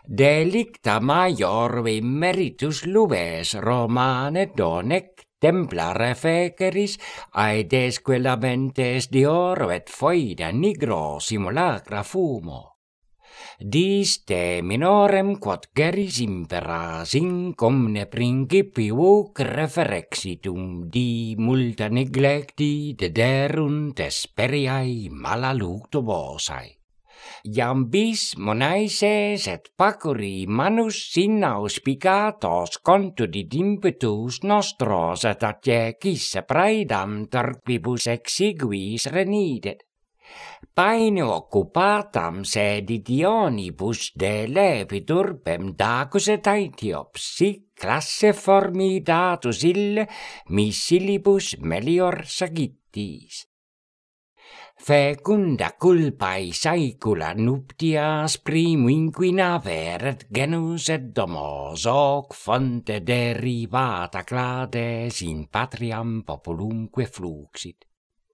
Delicta major meritus luves romane donec templare feceris aedesque lamentes dior et foida nigro simulacra fumo. Dis te minorem quod geris imperas incomne principiuc referexitum di multa neglecti dederunt esperiae malaluctuosai. Iam bis monaises et pacuri manus in auspicatos contudit impetus nostros et atiecis praedam terquibus exiguis renidet. Paine occupatam sedit ionibus de levitur Pemdacus et Aethiops, sic classe formidatus ille missilibus melior sagittis. Fecunda culpae saecula nuptias primo inquinaveret genus et domos, hoc fonte derivata clades in patriam populumque fluxit.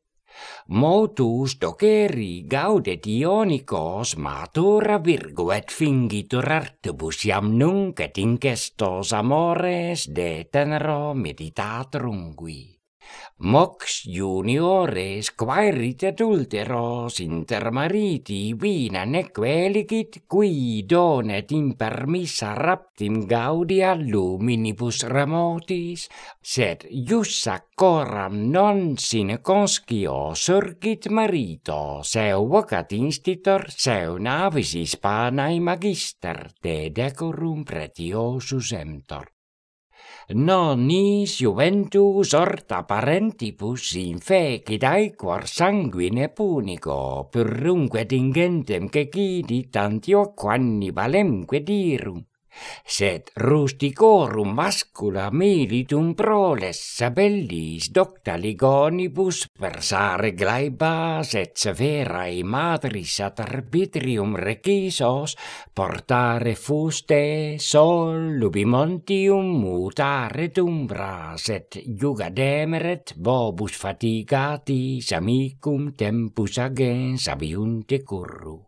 Motus doceri gaudet Ionicos matura virgo et fingitur artibus iam nunc et incestos amores de tenero meditatorungui. Mox juniores quaerit adulteros inter mariti vina neque eligit qui donet impermissa raptim gaudia luminibus remotis, sed iussa coram non sine conscio surgit marito seu vocat institutor seu navis hispanae magister de decorum pretiosus emptor. Non nis juventus orta parentibus infecit aequor sanguine punico, purrumque tingentem cecidit Antioquo Hannibalemque dirum, sed rusticorum mascula militum proles sabellis docta ligonibus versare glaebas et severae madris ad arbitrium requisos portare fuste sol lubimontium mutare umbras et jugademeret bobus fatigatis amicum tempus agens abiunte curru.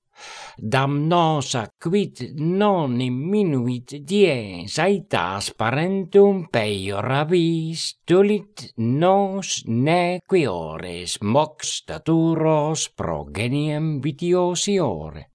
Damnosa quid non iminuit dies aetas parentum peior avis tulit nos neque ores mox staturos progeniem vitiosiore.